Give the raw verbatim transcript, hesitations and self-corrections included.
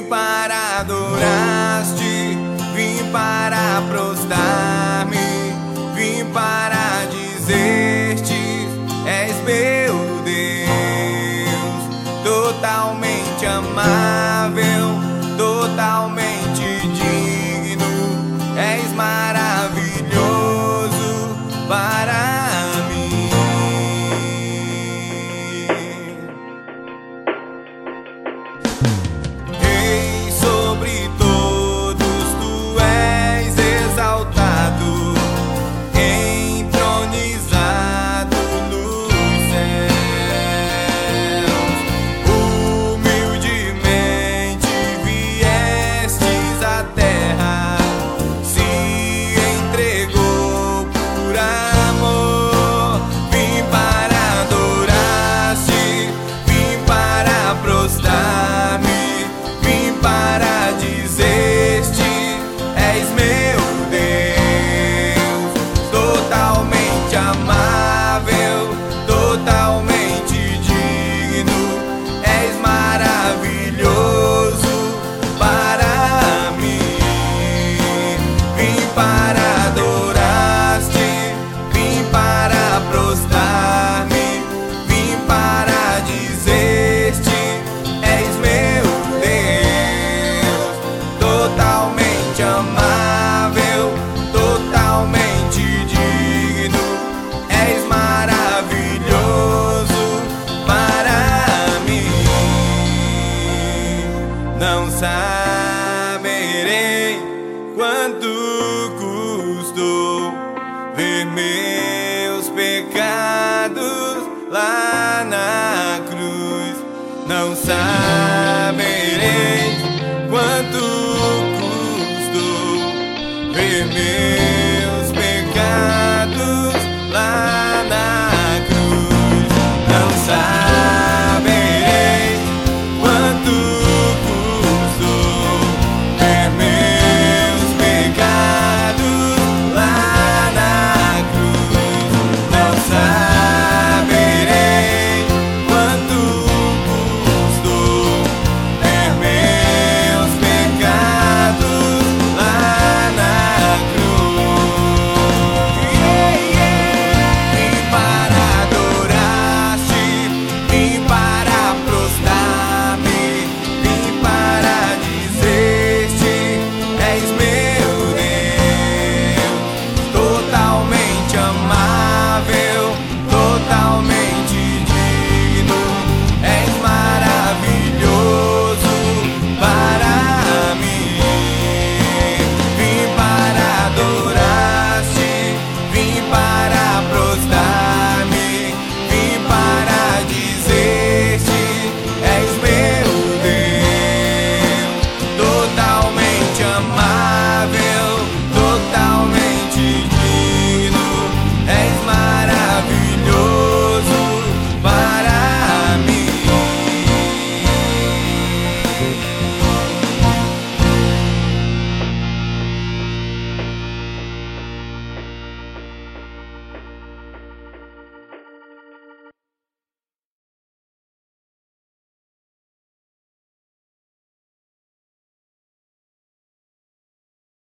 para adorar-te, vim para prostrar-me, vim para dizer-te: és meu Deus, totalmente amável, totalmente digno, és maravilhoso para mim. Rei sobre todos, tu és exaltado, entronizado nos céus. Humildemente viestes à terra, se entregou por amor. Vim para adorar-te, vim para prostrar-me, vim para dizer-te: és meu Deus, totalmente amável, totalmente digno, és maravilhoso para mim. Vim para adorar-te, vim para prostrar-me, vim para dizer-te: és meu Deus, totalmente amável, totalmente digno, és maravilhoso para mim. Não saberei quanto custou ver meus pecados lá na cruz. Não saberei quanto custou ver meus